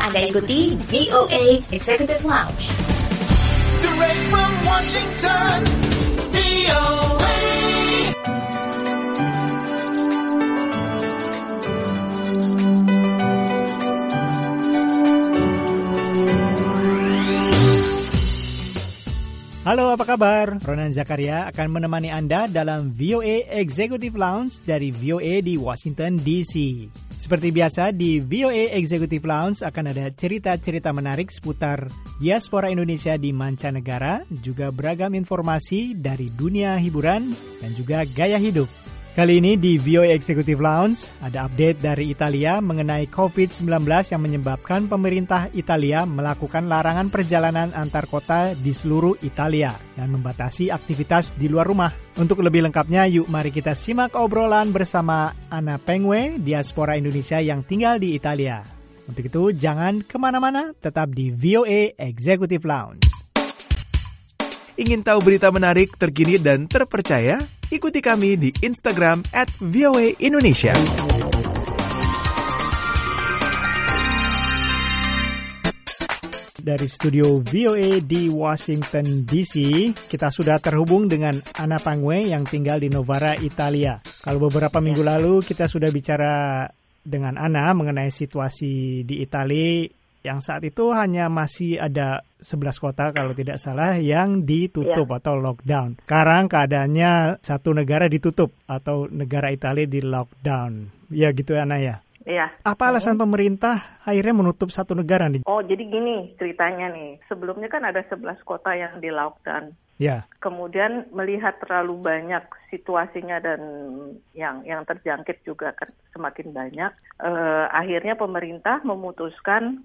Anda ikuti VOA Executive Lounge. Direct from Washington, VOA. Halo, apa kabar? Ronan Zakaria akan menemani Anda dalam VOA Executive Lounge dari VOA di Washington, D.C. Seperti biasa, di VOA Executive Lounge akan ada cerita-cerita menarik seputar diaspora Indonesia di mancanegara, juga beragam informasi dari dunia hiburan dan juga gaya hidup. Kali ini di VOA Executive Lounge ada update dari Italia mengenai COVID-19 yang menyebabkan pemerintah Italia melakukan larangan perjalanan antar kota di seluruh Italia dan membatasi aktivitas di luar rumah. Untuk lebih lengkapnya, yuk mari kita simak obrolan bersama Anna Pengwe, diaspora Indonesia yang tinggal di Italia. Untuk itu, jangan kemana-mana, tetap di VOA Executive Lounge. Ingin tahu berita menarik, terkini, dan terpercaya? Ikuti kami di Instagram @voaindonesia. Dari studio VOA di Washington, D.C., kita sudah terhubung dengan Anna Pengwe yang tinggal di Novara, Italia. Kalau beberapa minggu lalu kita sudah bicara dengan Anna mengenai situasi di Italia, yang saat itu hanya masih ada 11 kota kalau tidak salah yang ditutup atau lockdown. Sekarang keadaannya satu negara ditutup atau negara Italia di lockdown. Ya gitu ya, Ana ya? Iya. Apa alasan pemerintah akhirnya menutup satu negara nih? Oh, jadi gini ceritanya nih. Sebelumnya kan ada 11 kota yang di lockdown. Ya. Kemudian melihat terlalu banyak situasinya dan yang terjangkit juga semakin banyak, akhirnya pemerintah memutuskan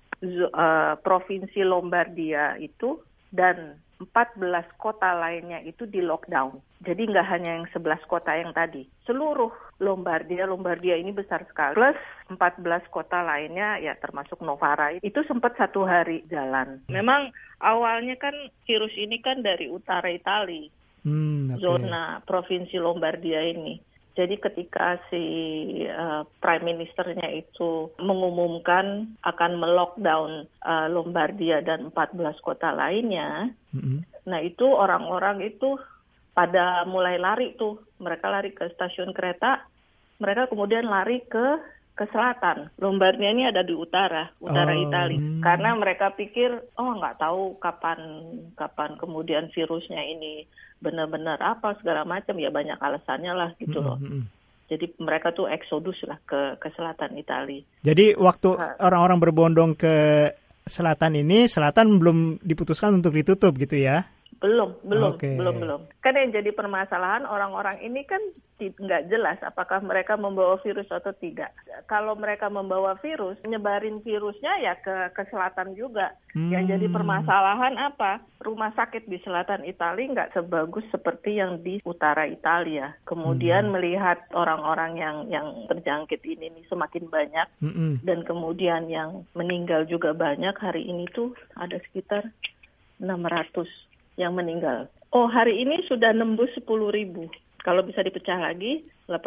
Provinsi Lombardia itu dan 14 kota lainnya itu di lockdown. Jadi nggak hanya yang 11 kota yang tadi. Seluruh Lombardia ini besar sekali. Plus 14 kota lainnya ya termasuk Novara. Itu sempat 1 hari jalan. Memang awalnya kan virus ini kan dari utara Italia. Zona Provinsi Lombardia ini. Jadi ketika si Prime Ministernya itu mengumumkan akan melockdown Lombardia dan 14 kota lainnya, nah itu orang-orang itu pada mulai lari tuh. Mereka lari ke stasiun kereta, mereka kemudian lari ke selatan. Lombardia ini ada di utara Italia. Karena mereka pikir, nggak tahu kapan kemudian virusnya ini benar-benar apa segala macam, ya banyak alasannya lah gitu loh. Jadi mereka tuh eksodus lah ke selatan Italia. Jadi waktu orang-orang berbondong ke selatan ini, selatan belum diputuskan untuk ditutup gitu ya? Belum. Kan yang jadi permasalahan orang-orang ini kan nggak jelas apakah mereka membawa virus atau tidak. Kalau mereka membawa virus, nyebarin virusnya ya ke selatan juga. Yang jadi permasalahan apa? Rumah sakit di selatan Italia nggak sebagus seperti yang di utara Italia. Kemudian melihat orang-orang yang terjangkit ini semakin banyak, dan kemudian yang meninggal juga banyak. Hari ini tuh ada sekitar 600 yang meninggal. Oh, hari ini sudah nembus 10.000. Kalau bisa dipecah lagi,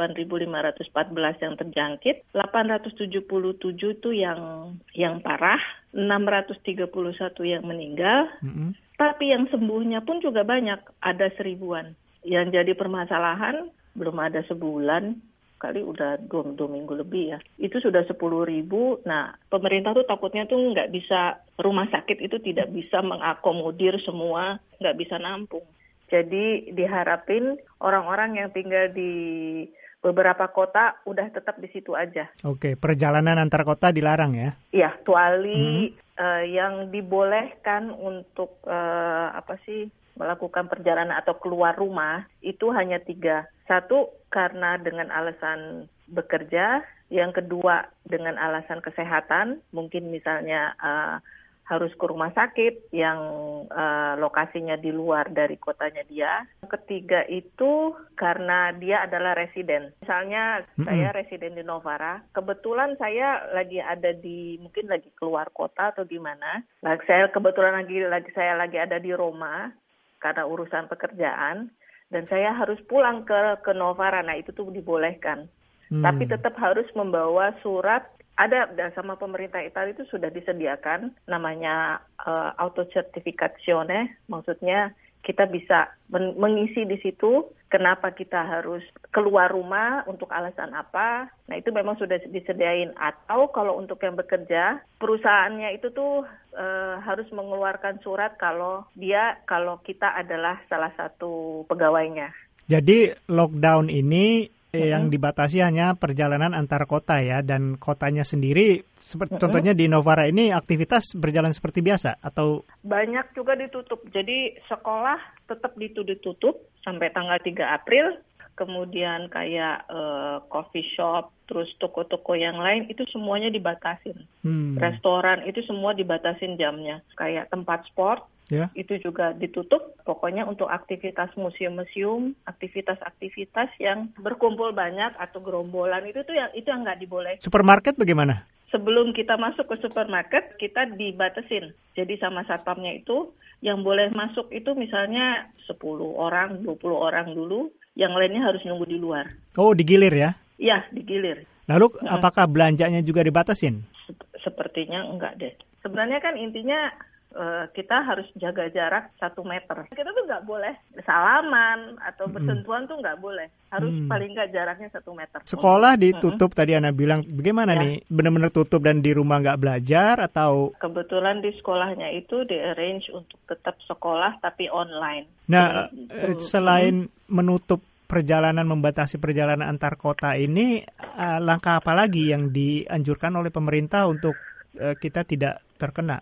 8.514 yang terjangkit, 877 itu yang parah, 631 yang meninggal. Tapi yang sembuhnya pun juga banyak, ada 1.000-an. Yang jadi permasalahan, belum ada sebulan, kali udah 2 minggu lebih ya. Itu sudah 10.000. Nah, pemerintah tuh takutnya tuh nggak bisa, rumah sakit itu tidak bisa mengakomodir semua, nggak bisa nampung. Jadi diharapin orang-orang yang tinggal di beberapa kota udah tetap di situ aja. Oke, perjalanan antar kota dilarang ya? Iya, kecuali yang dibolehkan untuk melakukan perjalanan atau keluar rumah itu hanya 3. 1, karena dengan alasan bekerja. Yang kedua, dengan alasan kesehatan. Mungkin misalnya harus ke rumah sakit yang lokasinya di luar dari kotanya dia. Ketiga itu karena dia adalah residen. Misalnya saya residen di Novara, kebetulan saya lagi ada mungkin lagi keluar kota atau gimana. Saya kebetulan saya lagi ada di Roma karena urusan pekerjaan, dan saya harus pulang ke Novara. Nah itu tuh dibolehkan. Tapi tetap harus membawa surat Ada sama pemerintah Italia itu sudah disediakan namanya autocertificazione, maksudnya kita bisa mengisi di situ kenapa kita harus keluar rumah, untuk alasan apa. Nah itu memang sudah disediain. Atau kalau untuk yang bekerja, perusahaannya itu tuh harus mengeluarkan surat kalau kita adalah salah satu pegawainya. Jadi lockdown ini yang dibatasi hanya perjalanan antar kota ya, dan kotanya sendiri contohnya di Novara ini aktivitas berjalan seperti biasa atau banyak juga ditutup. Jadi sekolah tetap ditutup sampai tanggal 3 April. Kemudian kayak coffee shop, terus toko-toko yang lain itu semuanya dibatasin. Restoran itu semua dibatasin jamnya. Kayak tempat sport itu juga ditutup. Pokoknya untuk aktivitas museum-museum, aktivitas-aktivitas yang berkumpul banyak atau gerombolan itu yang nggak diboleh. Supermarket bagaimana? Sebelum kita masuk ke supermarket, kita dibatasin. Jadi sama satpamnya itu, yang boleh masuk itu misalnya 10 orang, 20 orang dulu, yang lainnya harus nunggu di luar. Oh, digilir ya? Iya, digilir. Lalu apakah belanjanya juga dibatasin? Sepertinya enggak deh. Sebenarnya kan intinya kita harus jaga jarak 1 meter. Kita tuh nggak boleh salaman atau bersentuhan tuh nggak boleh. Harus paling nggak jaraknya 1 meter. Sekolah ditutup tadi Ana bilang. Bagaimana nih? Benar-benar tutup dan di rumah nggak belajar atau? Kebetulan di sekolahnya itu di-arrange untuk tetap sekolah tapi online. Nah, selain menutup perjalanan, membatasi perjalanan antar kota ini, langkah apa lagi yang dianjurkan oleh pemerintah untuk kita tidak terkena?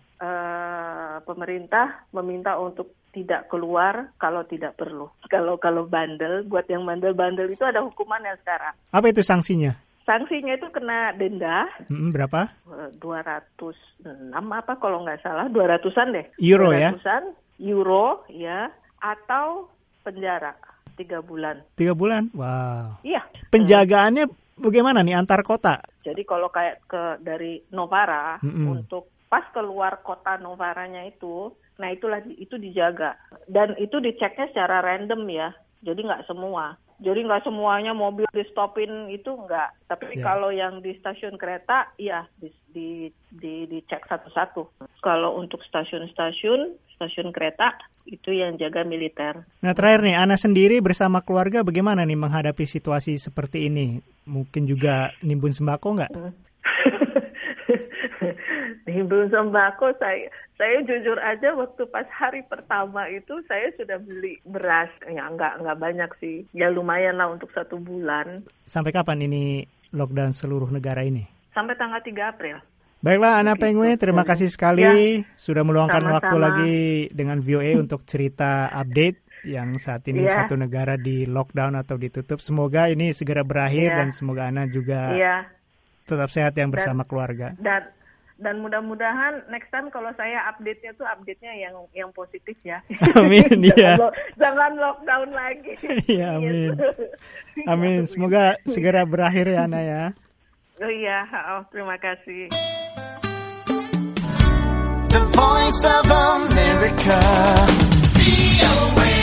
Pemerintah meminta untuk tidak keluar kalau tidak perlu. Kalau bandel, buat yang bandel-bandel itu ada hukumannya sekarang. Apa itu sanksinya? Sanksinya itu kena denda. Berapa? 206 apa kalau nggak salah, 200-an deh. Euro 200-an, ya? Euro ya, atau penjara 3 bulan. 3 bulan? Wow. Iya. Penjagaannya bagaimana nih antar kota? Jadi kalau kayak dari Novara untuk pas keluar kota Novaranya itu, nah itu dijaga. Dan itu diceknya secara random ya, jadi nggak semua. Jadi nggak semuanya mobil di stopin itu nggak. Tapi kalau yang di stasiun kereta, ya dicek satu-satu. Kalau untuk stasiun kereta, itu yang jaga militer. Nah terakhir nih, Ana sendiri bersama keluarga bagaimana nih menghadapi situasi seperti ini? Mungkin juga nimbun sembako nggak? Nimbun sembako, saya jujur aja waktu pas hari pertama itu saya sudah beli beras. Ya nggak banyak sih, ya lumayan lah untuk 1 bulan. Sampai kapan ini lockdown seluruh negara ini? Sampai tanggal 3 April. Baiklah Ana Pengwe, terima kasih sekali sudah meluangkan waktu lagi dengan VOA untuk cerita update yang saat ini satu negara di lockdown atau ditutup. Semoga ini segera berakhir dan semoga Ana juga tetap sehat yang bersama keluarga. Dan mudah-mudahan next time kalau saya update-nya yang positif ya. Amin, ya. Jangan lockdown lagi. Ya, amin. Amin. Semoga segera berakhir ya, Ana ya. Oh iya, terima kasih. The Voice of America, VOA.